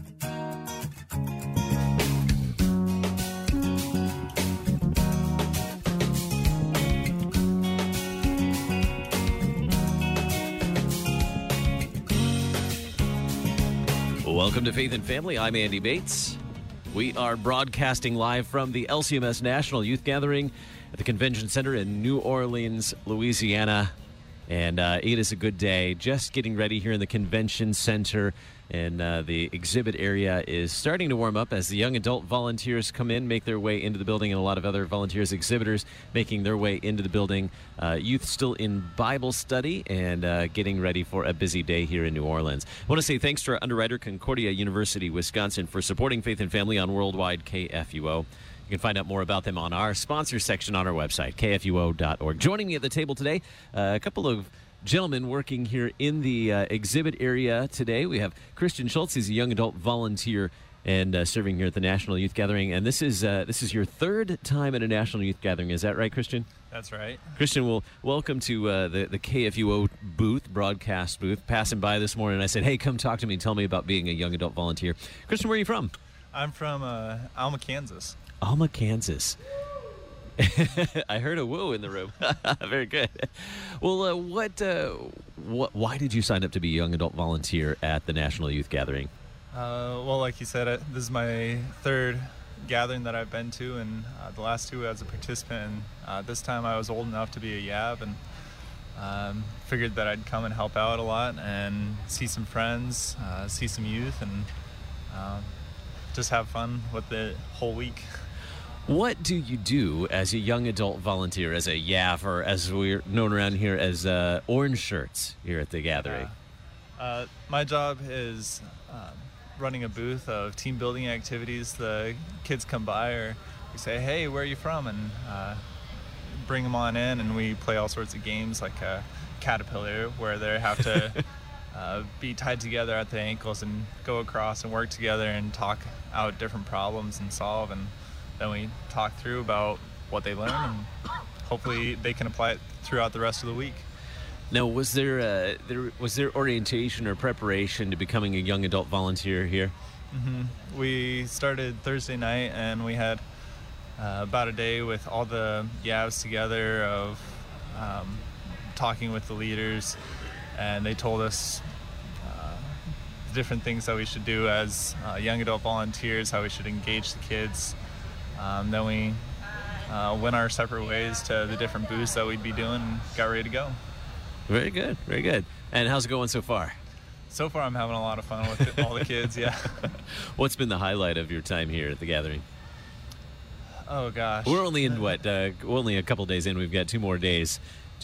Welcome to Faith and Family. I'm Andy Bates. We are broadcasting live from the LCMS National Youth Gathering at the Convention Center in New Orleans, Louisiana. And it is a good day. Just getting ready here in the Convention Center. And the exhibit area is starting to warm up as the young adult volunteers come in, make their way into the building, and a lot of other volunteers, exhibitors, making their way into the building. Youth still in Bible study and getting ready for a busy day here in New Orleans. I want to say thanks to our underwriter, Concordia University, Wisconsin, for supporting Faith and Family on Worldwide KFUO. You can find out more about them on our sponsor section on our website, kfuo.org. Joining me at the table today, a couple of gentlemen working here in the exhibit area today. We have Christian Schultz. He's a young adult volunteer and serving here at the National Youth Gathering. And this is your third time at a National Youth Gathering. Is that right, Christian? That's right. Christian, welcome to the KFUO booth, broadcast booth. Passing by this morning, I said, hey, come talk to me and tell me about being a young adult volunteer. Christian, where are you from? I'm from Alma, Kansas. Alma, Kansas. I heard a woo in the room. Very good. Well, why did you sign up to be a young adult volunteer at the National Youth Gathering? Well, like you said, this is my third gathering that I've been to, and the last two as a participant. And this time I was old enough to be a YAV, and figured that I'd come and help out a lot and see some friends, see some youth, and just have fun with the whole week. What do you do as a young adult volunteer, as a YAF, or as we're known around here as orange shirts here at the gathering? My job is running a booth of team building activities. The kids come by, or we say, hey, where are you from? And bring them on in, and we play all sorts of games like Caterpillar, where they have to be tied together at the ankles and go across and work together and talk out different problems and solve. And then we talk through about what they learn, and hopefully they can apply it throughout the rest of the week. Now, was there orientation or preparation to becoming a young adult volunteer here? Mm-hmm. We started Thursday night, and we had about a day with all the YAVs together of talking with the leaders, and they told us different things that we should do as young adult volunteers, how we should engage the kids. Then we went our separate ways to the different booths that we'd be doing and got ready to go. Very good, very good. And how's it going so far? So far, I'm having a lot of fun with all the kids, yeah. What's been the highlight of your time here at the gathering? Oh, gosh. We're only in, only a couple days in. We've got 2 more days.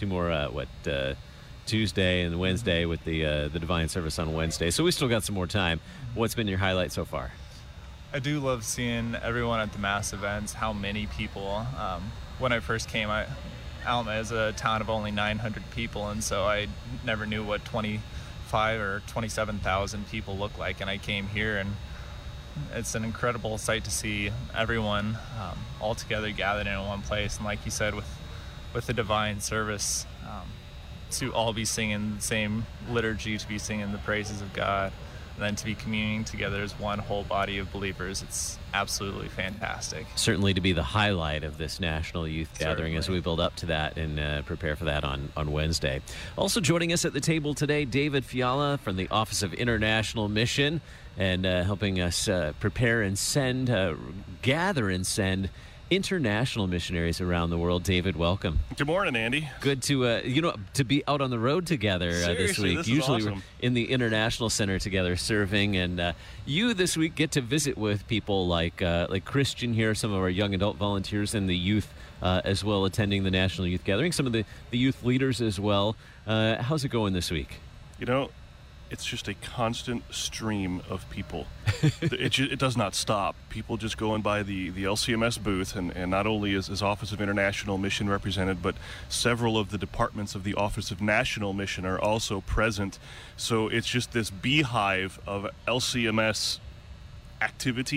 Tuesday and Wednesday with the Divine Service on Wednesday. So we still got some more time. What's been your highlight so far? I do love seeing everyone at the mass events, how many people. When I first came, Alma is a town of only 900 people, and so I never knew what 25 or 27,000 people look like. And I came here, and it's an incredible sight to see everyone all together gathered in one place. And like you said, with the Divine Service, to all be singing the same liturgy, to be singing the praises of God, and then to be communing together as one whole body of believers. It's absolutely fantastic. Certainly to be the highlight of this National Youth Gathering. Certainly. As we build up to that and prepare for that on Wednesday. Also joining us at the table today, David Fiala from the Office of International Mission, and helping us prepare and gather and send international missionaries around the world. David, welcome. Good morning, Andy. Good to be out on the road together this week. This Usually is awesome. We're in the International Center together serving, and you this week get to visit with people like Christian here, some of our young adult volunteers, and the youth as well attending the National Youth Gathering, some of the youth leaders as well. How's it going this week? It's just a constant stream of people. It does not stop. People just going by the LCMS booth, and not only is Office of International Mission represented, but several of the departments of the Office of National Mission are also present. So it's just this beehive of LCMS activity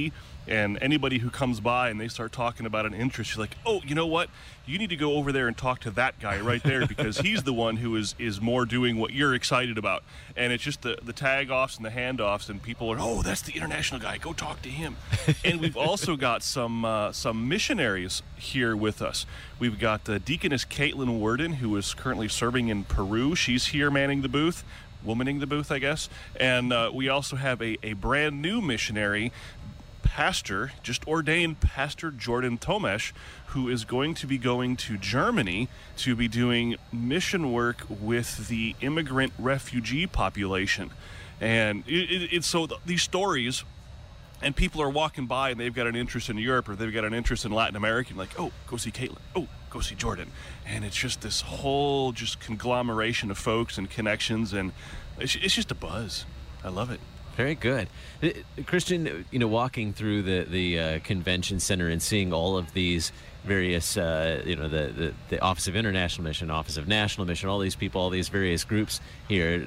And anybody who comes by and they start talking about an interest, you're like, oh, you know what? You need to go over there and talk to that guy right there because he's the one who is more doing what you're excited about. And it's just the tag-offs and the handoffs, and people are, oh, that's the international guy. Go talk to him. And we've also got some missionaries here with us. We've got Deaconess Caitlin Worden, who is currently serving in Peru. She's here manning the booth. Womaning the booth, I guess. And we also have a brand new missionary, pastor, just ordained Pastor Jordan Tomesh, who is going to be going to Germany to be doing mission work with the immigrant refugee population. And it's so these stories, and people are walking by and they've got an interest in Europe or they've got an interest in Latin America, and like, oh, go see Caitlin. Oh, go see Jordan. And it's just this whole just conglomeration of folks and connections, and it's just a buzz. I love it. Very good. Christian, walking through the convention center and seeing all of these various, the Office of International Mission, Office of National Mission, all these people, all these various groups here,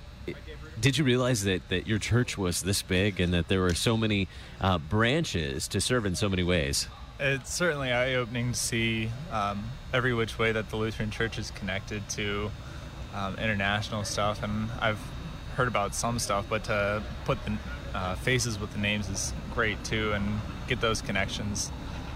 did you realize that your church was this big and that there were so many branches to serve in so many ways? It's certainly eye-opening to see every which way that the Lutheran Church is connected to international stuff, and I've heard about some stuff, but to put the faces with the names is great too, and get those connections.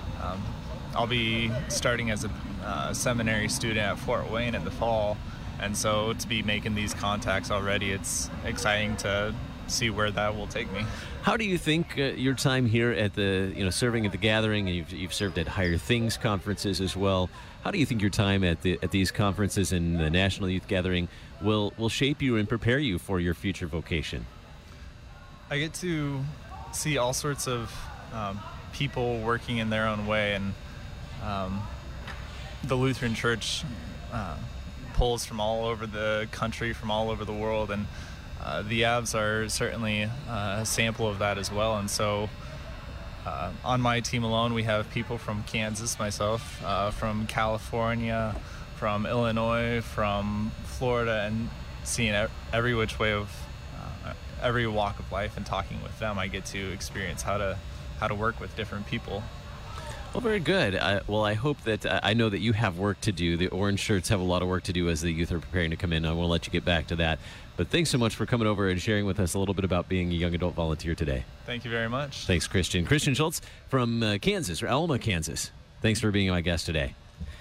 I'll be starting as a seminary student at Fort Wayne in the fall, and so to be making these contacts already, it's exciting to see where that will take me. How do you think your time here at the, serving at the gathering, and you've served at Higher Things conferences as well, how do you think your time at these conferences and the National Youth Gathering will shape you and prepare you for your future vocation? I get to see all sorts of people working in their own way, and the Lutheran Church pulls from all over the country, from all over the world, and the Avs are certainly a sample of that as well. And so on my team alone, we have people from Kansas, myself, from California, from Illinois, from Florida, and seeing every which way of every walk of life and talking with them, I get to experience how to work with different people. Well, very good. I hope that I know that you have work to do. The Orange Shirts have a lot of work to do as the youth are preparing to come in. I won't let you get back to that. But thanks so much for coming over and sharing with us a little bit about being a young adult volunteer today. Thank you very much. Thanks, Christian. Christian Schultz from Kansas, or Alma, Kansas. Thanks for being my guest today.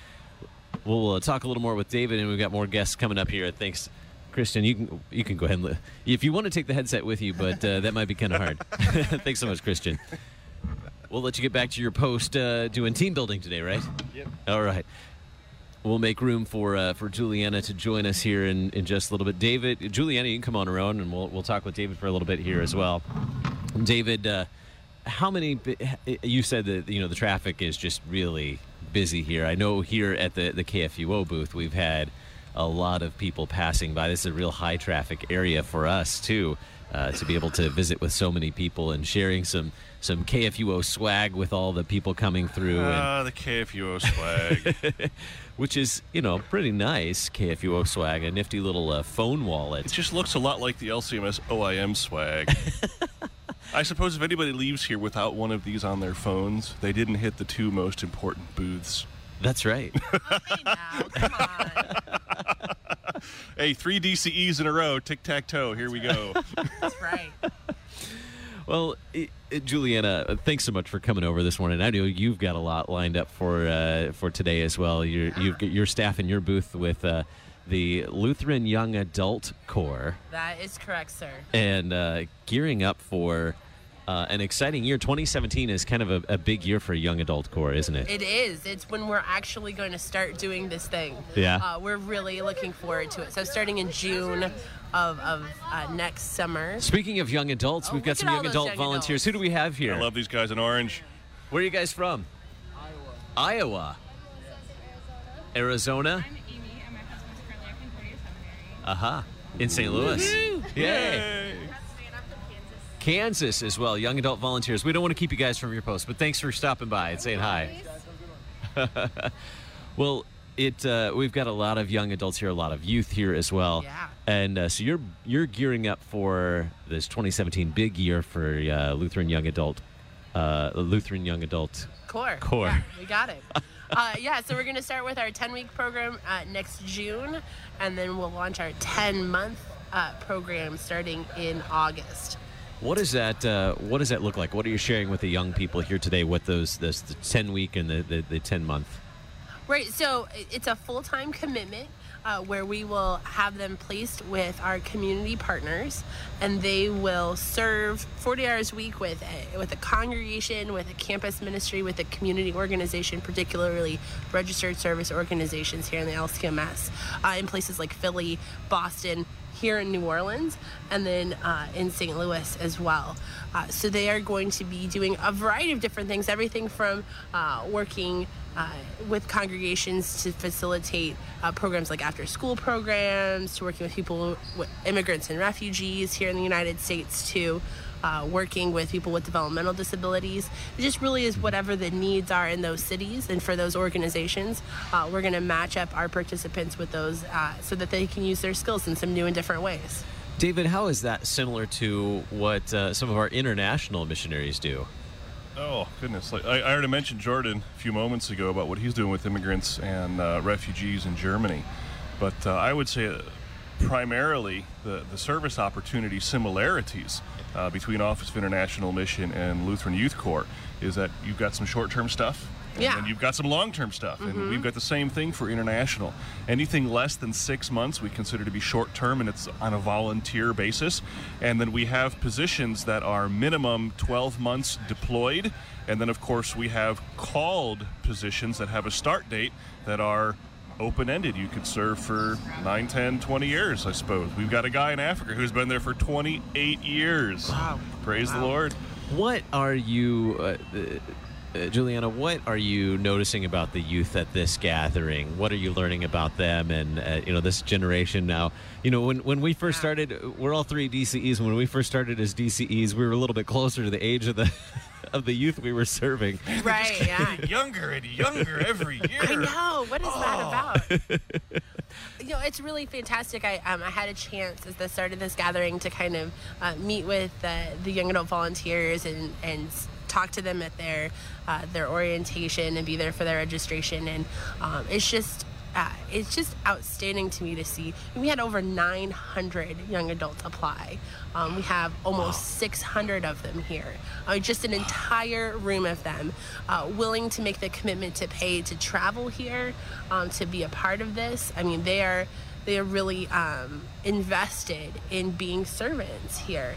We'll talk a little more with David, and we've got more guests coming up here. Thanks, Christian. You can go ahead and if you want to take the headset with you, but that might be kind of hard. Thanks so much, Christian. We'll let you get back to your post doing team building today, right? Yep. All right. We'll make room for Juliana to join us here in just a little bit. David, Juliana, you can come on around, and we'll talk with David for a little bit here as well. David, how many? You said that the traffic is just really busy here. I know here at the KFUO booth we've had a lot of people passing by. This is a real high traffic area for us too, to be able to visit with so many people and sharing some KFUO swag with all the people coming through. The KFUO swag. Which is, pretty nice, KFUO swag, a nifty little phone wallet. It just looks a lot like the LCMS OIM swag. I suppose if anybody leaves here without one of these on their phones, they didn't hit the two most important booths. That's right. Okay, now, come on. Hey, 3 DCEs in a row, tic-tac-toe, here we go. That's right. Well, Juliana, thanks so much for coming over this morning. I know you've got a lot lined up for today as well. You've got your staff in your booth with the Lutheran Young Adult Corps. That is correct, sir. And gearing up for an exciting year. 2017 is kind of a big year for Young Adult Corps, isn't it? It is. It's when we're actually going to start doing this thing. Yeah. We're really looking forward to it. So starting in June of next summer. Speaking of young adults, we've got some young adult volunteers. Who do we have here? I love these guys in orange. Where are you guys from? Iowa. Arizona? I'm Amy, and my husband's currently at Concordia Seminary. In St. Louis. Woo-hoo! Yay. Kansas as well, young adult volunteers. We don't want to keep you guys from your post, but thanks for stopping by and saying hi. Well, we've got a lot of young adults here, a lot of youth here as well. Yeah. And so you're gearing up for this 2017 big year for Lutheran Young Adult Lutheran Young Adult Core. Core. Yeah, we got it. So we're going to start with our 10-week program next June, and then we'll launch our 10-month program starting in August. What does that look like? What are you sharing with the young people here today with the 10-week and the 10-month? Right, so it's a full-time commitment where we will have them placed with our community partners, and they will serve 40 hours a week with a congregation, with a campus ministry, with a community organization, particularly registered service organizations here in the LCMS, in places like Philly, Boston, here in New Orleans, and then in St. Louis as well. So they are going to be doing a variety of different things, everything from working with congregations to facilitate programs like after-school programs, to working with people, with immigrants and refugees here in the United States, to working with people with developmental disabilities. It just really is whatever the needs are in those cities and for those organizations. We're going to match up our participants with those so that they can use their skills in some new and different ways. David, how is that similar to what some of our international missionaries do? Oh, goodness. Like, I already mentioned Jordan a few moments ago about what he's doing with immigrants and refugees in Germany. But I would say primarily the service opportunity similarities between Office of International Mission and Lutheran Youth Corps is that you've got some short-term stuff, and you've got some long-term stuff, and we've got the same thing for international. Anything less than 6 months we consider to be short-term, and it's on a volunteer basis. And then we have positions that are minimum 12 months deployed, and then of course we have called positions that have a start date that are open-ended. You could serve for 9, 10, 20 years, I suppose. We've got a guy in Africa who's been there for 28 years. Wow. Praise the Lord. What are you, Juliana, what are you noticing about the youth at this gathering? What are you learning about them and, this generation now? When we first started, we're all three DCEs. When we first started as DCEs, we were a little bit closer to the age of the youth we were serving. Right, yeah. Younger and younger every year. I know. What is that about? It's really fantastic. I had a chance at the start of this gathering to kind of meet with the young adult volunteers and talk to them at their orientation and be there for their registration. And it's just outstanding to me to see. We had over 900 young adults apply. We have almost 600 of them here. Just an entire room of them willing to make the commitment to pay to travel here, to be a part of this. I mean, they are really invested in being servants here.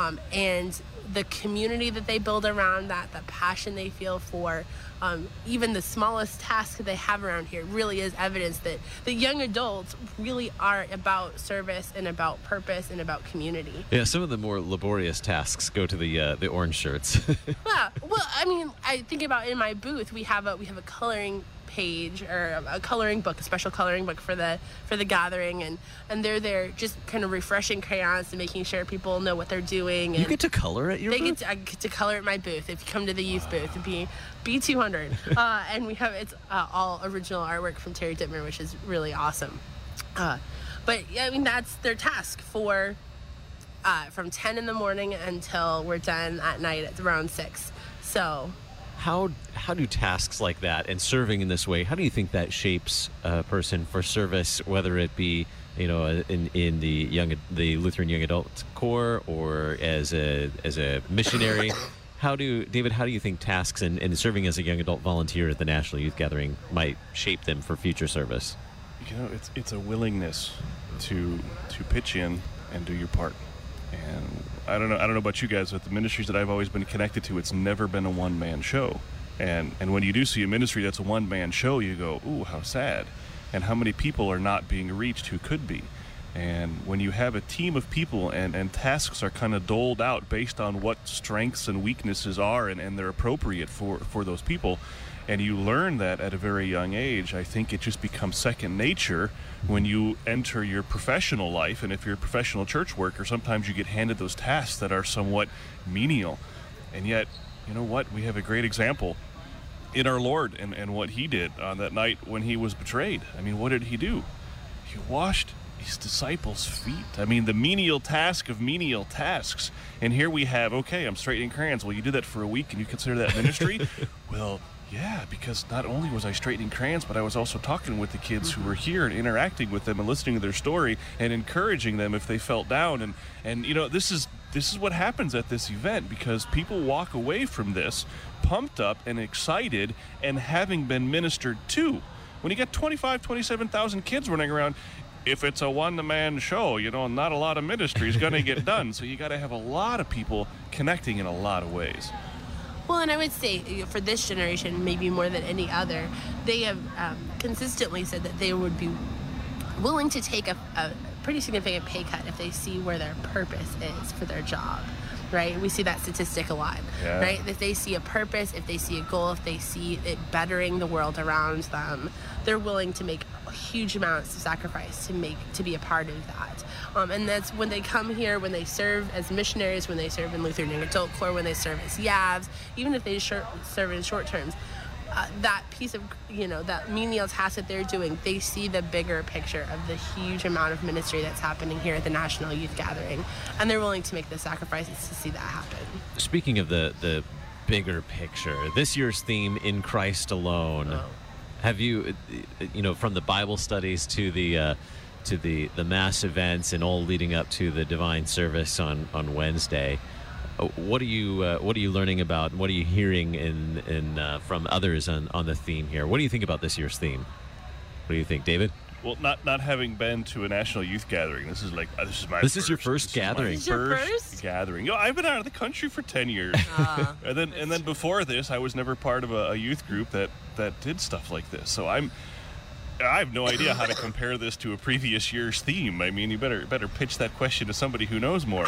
And the community that they build around that, the passion they feel for even the smallest task that they have around here really is evidence that the young adults really are about service and about purpose and about community. Yeah, some of the more laborious tasks go to the orange shirts. Yeah, well, I mean, I think about in my booth we have a coloring page or a coloring book, a special coloring book for the gathering, and they're there just kind of refreshing crayons and making sure people know what they're doing. And you get to color at your booth? I get to color at my booth. If you come to the youth booth, it'd be B200, and we have it's all original artwork from Terry Dittmer, which is really awesome. But yeah, I mean that's their task for from 10 in the morning until we're done at night at around 6. So. How do tasks like that and serving in this way, how do you think that shapes a person for service, whether it be in the Lutheran Young Adult Corps or as a missionary? David, how do you think tasks and serving as a young adult volunteer at the National Youth Gathering might shape them for future service? It's a willingness to pitch in and do your part. And I don't know about you guys, but the ministries that I've always been connected to, it's never been a one-man show. And when you do see a ministry that's a one-man show, you go, ooh, how sad. And how many people are not being reached who could be. And when you have a team of people and tasks are kind of doled out based on what strengths and weaknesses are and they're appropriate for those people, and you learn that at a very young age, I think it just becomes second nature when you enter your professional life. And if you're a professional church worker, sometimes you get handed those tasks that are somewhat menial. And yet, you know what? We have a great example in our Lord and what he did on that night when he was betrayed. I mean, what did he do? He washed his disciples' feet. I mean, the menial task of menial tasks. And here we have, okay, I'm straightening crayons. Well, you did that for a week and you consider that ministry? Well, yeah, because not only was I straightening crayons, but I was also talking with the kids who were here and interacting with them and listening to their story and encouraging them if they felt down. And you know, this is what happens at this event, because people walk away from this pumped up and excited and having been ministered to. When you got 27,000 kids running around, if it's a one-man show, you know, not a lot of ministry is going to get done. So you got to have a lot of people connecting in a lot of ways. Well, and I would say for this generation, maybe more than any other, they have consistently said that they would be willing to take a pretty significant pay cut if they see where their purpose is for their job. Right? We see that statistic a lot, right? If they see a purpose, if they see a goal, if they see it bettering the world around them, they're willing to make huge amounts of sacrifice to be a part of that. And that's when they come here, when they serve as missionaries, when they serve in Lutheran Young Adult Corps, when they serve as YAVs, even if they serve in short terms, that piece of, you know, that menial task that they're doing, they see the bigger picture of the huge amount of ministry that's happening here at the National Youth Gathering, and they're willing to make the sacrifices to see that happen. Speaking of the bigger picture, this year's theme, In Christ Alone, have you, you know, from the Bible studies to the mass events and all leading up to the divine service on Wednesday, what are you learning about? What are you hearing from others on the theme here? What do you think about this year's theme? What do you think, David? Well, not having been to a National Youth Gathering, this is your first gathering. This is your first gathering. You know, I've been out of the country for 10 years, and then before this, I was never part of a youth group that did stuff like this. So I have no idea how to compare this to a previous year's theme. I mean, you better pitch that question to somebody who knows more.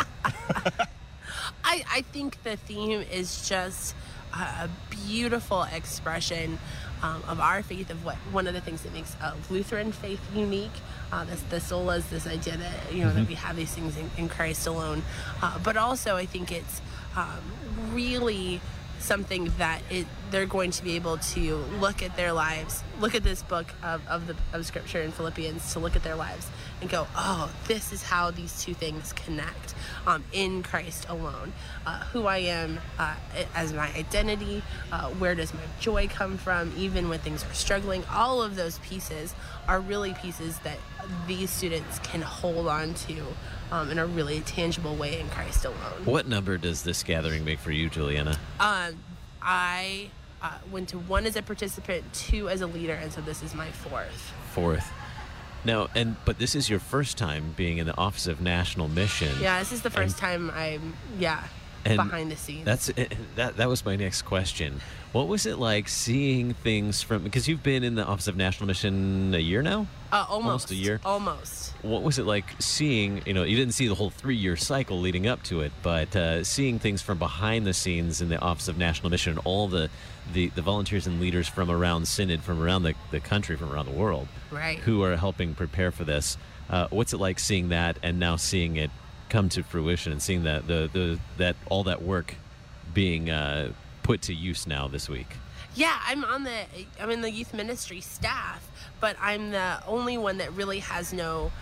I think the theme is just a beautiful expression of our faith, of one of the things that makes Lutheran faith unique. The solas, this idea that, you know, that we have these things in Christ alone. But also I think it's really something that they're going to be able to look at their lives, look at this book of Scripture in Philippians, to look at their lives and go, oh, this is how these two things connect in Christ alone. Who I am as my identity, where does my joy come from, even when things are struggling. All of those pieces are really pieces that these students can hold on to in a really tangible way in Christ alone. What number does this gathering make for you, Juliana? I went to 1 as a participant, 2 as a leader, and so this is my fourth. Now, but this is your first time being in the Office of National Mission. Yeah, this is the first time I'm behind the scenes. That was my next question. What was it like seeing things because you've been in the Office of National Mission a year now? Almost a year. Almost. What was it like seeing? You know, you didn't see the whole 3-year cycle leading up to it, but seeing things from behind the scenes in the Office of National Mission, all the volunteers and leaders from around Synod, from around the country, from around the world, right, who are helping prepare for this. What's it like seeing that and now seeing it come to fruition and seeing that all that work being put to use now this week? Yeah, I'm in the youth ministry staff, but I'm the only one that really has no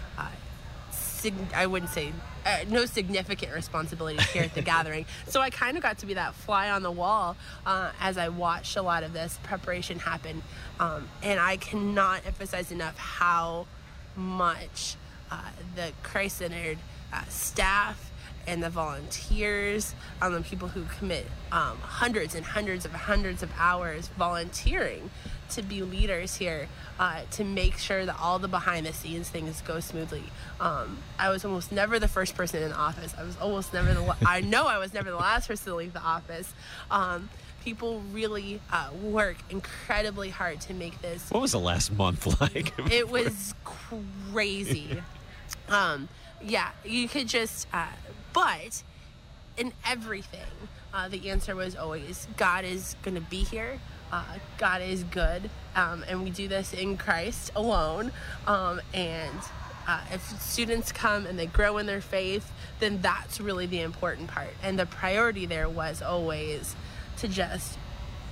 no significant responsibility here at the gathering. So I kind of got to be that fly on the wall as I watched a lot of this preparation happen. And I cannot emphasize enough how much the Christ-centered staff and the volunteers, the people who commit hundreds and hundreds of hours volunteering to be leaders here, to make sure that all the behind the scenes things go smoothly. I was almost never the first person in the office. I was almost never I know I was never the last person to leave the office. People really work incredibly hard to make this. What was the last month like? It was crazy. Yeah, you could just, but in everything, the answer was always, God is going to be here. God is good. And we do this in Christ alone. And if students come and they grow in their faith, then that's really the important part. And the priority there was always to just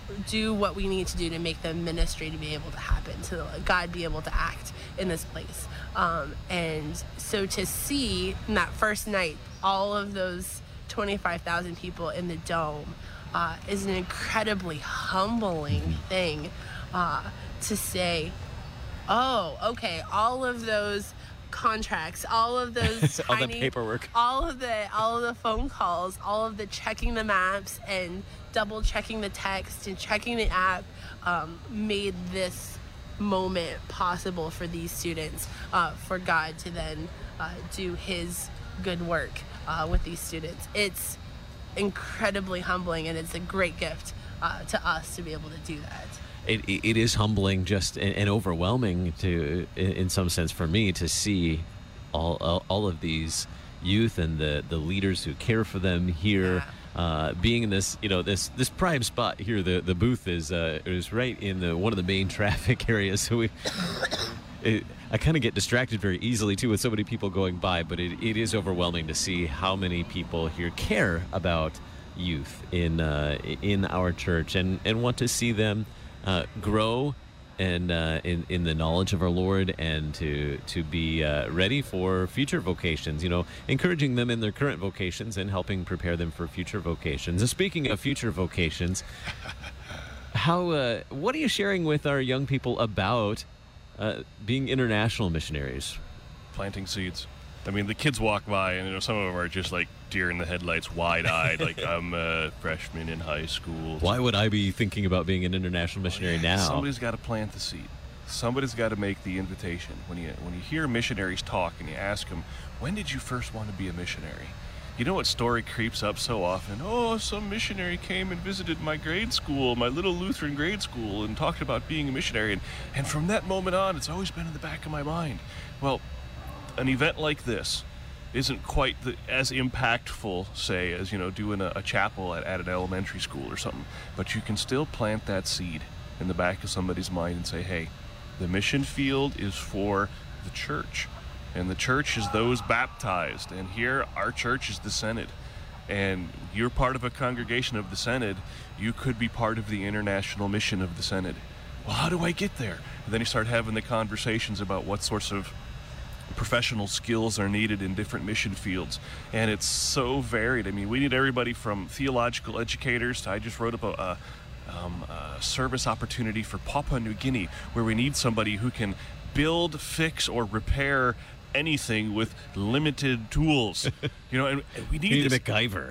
do what we need to do to make the ministry to be able to happen, to God be able to act in this place. And so to see in that first night all of those 25,000 people in the dome is an incredibly humbling thing to say, oh, okay, all of those contracts, all of those all tiny, the paperwork, all of the phone calls, all of the checking the maps and double checking the text and checking the app made this moment possible for these students, for God to then do his good work with these students. It's incredibly humbling, and it's a great gift to us to be able to do that. It is humbling, just and overwhelming to, in some sense, for me to see all of these youth and the leaders who care for them here, being in this this prime spot here. The booth is right in one of the main traffic areas, so I kind of get distracted very easily too with so many people going by. But it is overwhelming to see how many people here care about youth in our church and want to see them grow and in the knowledge of our Lord, and to be ready for future vocations, encouraging them in their current vocations and helping prepare them for future vocations. And speaking of future vocations, what are you sharing with our young people about being international missionaries? Planting seeds. I mean, the kids walk by, and some of them are just like deer in the headlights, wide-eyed, like I'm a freshman in high school. Why would I be thinking about being an international missionary now? Somebody's got to plant the seed. Somebody's got to make the invitation. When you hear missionaries talk and you ask them, when did you first want to be a missionary? You know what story creeps up so often? Oh, some missionary came and visited my grade school, my little Lutheran grade school, and talked about being a missionary. And from that moment on, it's always been in the back of my mind. Well, an event like this isn't quite as impactful, say, as doing a chapel at an elementary school or something, but you can still plant that seed in the back of somebody's mind and say, hey, the mission field is for the church, and the church is those baptized, and here our church is the Synod, and you're part of a congregation of the Synod. You could be part of the international mission of the Synod. Well, how do I get there? And then you start having the conversations about what sorts of professional skills are needed in different mission fields, and it's so varied. I mean, we need everybody from theological educators to, I just wrote up a service opportunity for Papua New Guinea, where we need somebody who can build, fix, or repair anything with limited tools, and we need a MacGyver.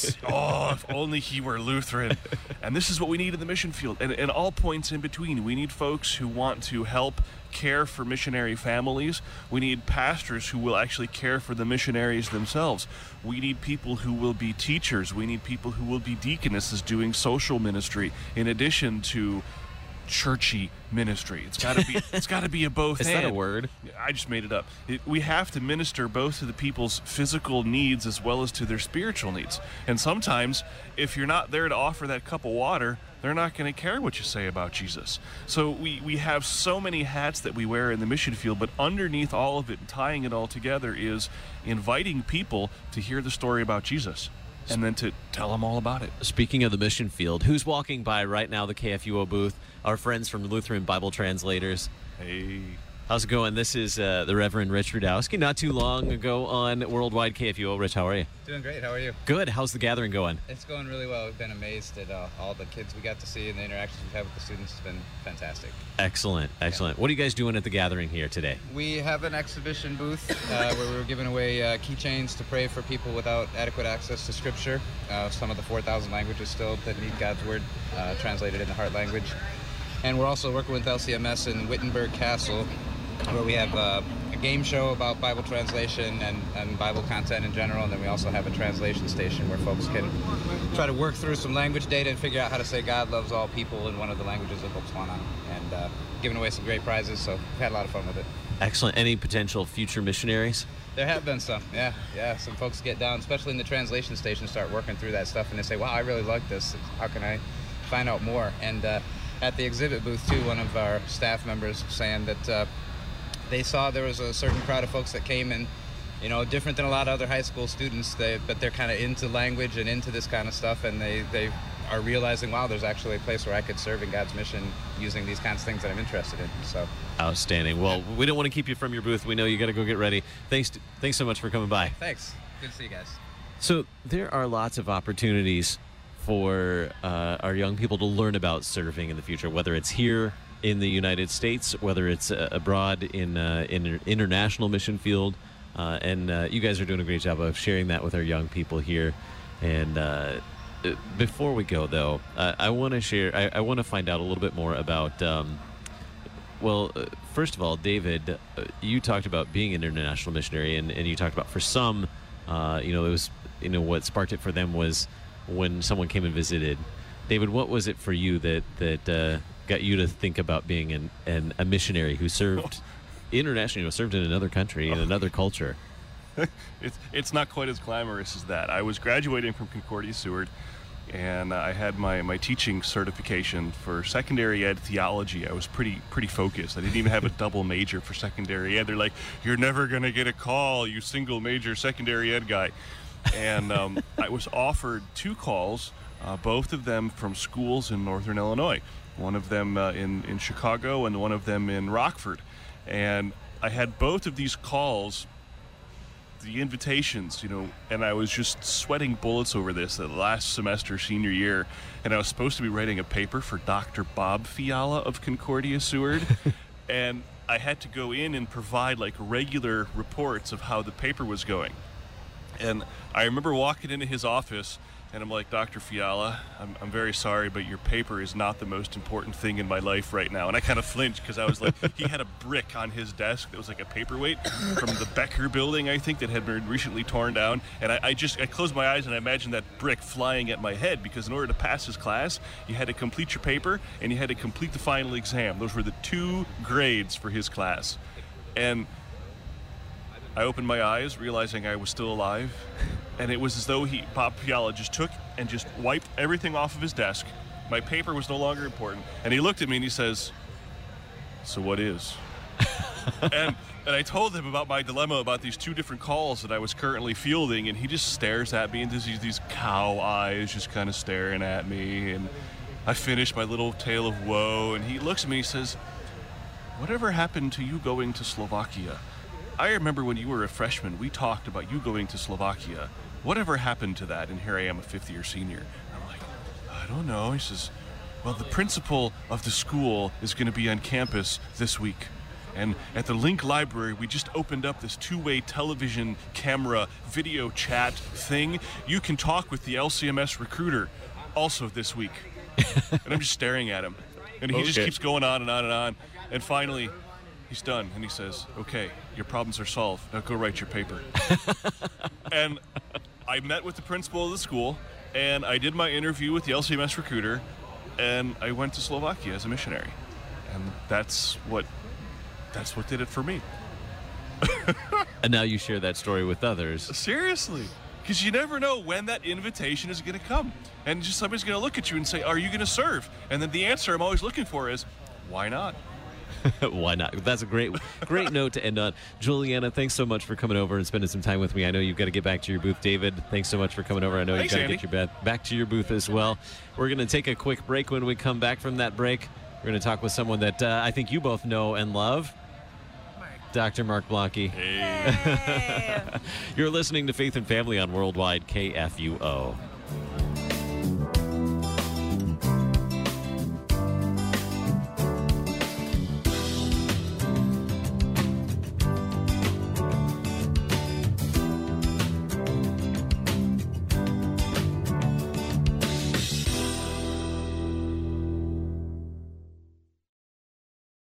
Oh, if only he were Lutheran. And this is what we need in the mission field, and all points in between. We need folks who want to help care for missionary families. We need pastors who will actually care for the missionaries themselves. We need people who will be teachers. We need people who will be deaconesses doing social ministry in addition to churchy ministry. It's got to be a both. Is that a word? I just made it up. We have to minister both to the people's physical needs as well as to their spiritual needs. And sometimes, if you're not there to offer that cup of water, they're not going to care what you say about Jesus. So we have so many hats that we wear in the mission field, but underneath all of it and tying it all together is inviting people to hear the story about Jesus, and then to tell them all about it. Speaking of the mission field, who's walking by right now, the KFUO booth? Our friends from Lutheran Bible Translators. Hey. How's it going? This is the Reverend Rich Rudowski. Not too long ago on Worldwide KFUO. Rich, how are you? Doing great. How are you? Good. How's the gathering going? It's going really well. We've been amazed at all the kids we got to see and the interactions we've had with the students. It's been fantastic. Excellent. Excellent. Yeah. What are you guys doing at the gathering here today? We have an exhibition booth where we were giving away keychains to pray for people without adequate access to Scripture. Some of the 4,000 languages still that need God's Word translated in the heart language. And we're also working with LCMS in Wittenberg Castle, where we have a game show about Bible translation and Bible content in general, and then we also have a translation station where folks can try to work through some language data and figure out how to say God loves all people in one of the languages that folks want on, and giving away some great prizes, so we've had a lot of fun with it. Excellent. Any potential future missionaries? There have been some, yeah. Some folks get down, especially in the translation station, start working through that stuff, and they say, wow, I really like this. How can I find out more? And at the exhibit booth, too, one of our staff members was saying that they saw there was a certain crowd of folks that came in, different than a lot of other high school students, but they're kind of into language and into this kind of stuff, and they are realizing, wow, there's actually a place where I could serve in God's mission using these kinds of things that I'm interested in. So outstanding. Well, we don't want to keep you from your booth. We know you got to go get ready. Thanks so much for coming by. Thanks. Good to see you guys. So there are lots of opportunities for our young people to learn about surfing in the future, whether it's here in the United States, whether it's abroad in an international mission field. And you guys are doing a great job of sharing that with our young people here. And before we go, though, I want to share. I want to find out a little bit more about. First of all, David, you talked about being an international missionary, and you talked about for some, it was, what sparked it for them was when someone came and visited. David, what was it for you that got you to think about being a missionary who served internationally, served in another country, in another culture? It's not quite as glamorous as that. I was graduating from Concordia Seward, and I had my teaching certification for secondary ed theology. I was pretty focused. I didn't even have a double major for secondary ed. They're like, "You're never going to get a call, you single major secondary ed guy." And I was offered 2 calls, both of them from schools in northern Illinois. One of them in Chicago and one of them in Rockford. And I had both of these calls, the invitations, and I was just sweating bullets over this the last semester, senior year. And I was supposed to be writing a paper for Dr. Bob Fiala of Concordia Seward. And I had to go in and provide regular reports of how the paper was going. And I remember walking into his office, and I'm like, "Dr. Fiala, I'm very sorry, but your paper is not the most important thing in my life right now." And I kind of flinched because I was like, he had a brick on his desk that was like a paperweight from the Becker building, I think, that had been recently torn down. And I closed my eyes and I imagined that brick flying at my head, because in order to pass his class, you had to complete your paper and you had to complete the final exam. Those were the 2 grades for his class. And I opened my eyes, realizing I was still alive, and it was as though Bob Fiala just took and just wiped everything off of his desk. My paper was no longer important, and he looked at me and he says, "So what is?" and I told him about my dilemma about these 2 different calls that I was currently fielding, and he just stares at me, and these cow eyes just kind of staring at me, and I finished my little tale of woe, and he looks at me and he says, "Whatever happened to you going to Slovakia? I remember when you were a freshman, we talked about you going to Slovakia. Whatever happened to that?" And here I am, a 5th-year senior. I'm like, "I don't know." He says, "Well, the principal of the school is going to be on campus this week. And at the Link Library, we just opened up this 2-way television camera video chat thing. You can talk with the LCMS recruiter also this week." And I'm just staring at him. And he just keeps going on and on and on. And finally, he's done, and he says, "Okay, your problems are solved. Now go write your paper." And I met with the principal of the school, and I did my interview with the LCMS recruiter, and I went to Slovakia as a missionary. And that's what did it for me. And now you share that story with others. Seriously. Because you never know when that invitation is going to come. And just somebody's going to look at you and say, "Are you going to serve?" And then the answer I'm always looking for is, "Why not?" Why not? That's a great note to end on. Juliana, thanks so much for coming over and spending some time with me. I know you've got to get back to your booth. David, thanks so much for coming over. I know you've got to get your back to your booth as well. We're going to take a quick break. When we come back from that break, we're going to talk with someone that I think you both know and love. Dr. Mark Blanke. Hey. You're listening to Faith and Family on Worldwide KFUO.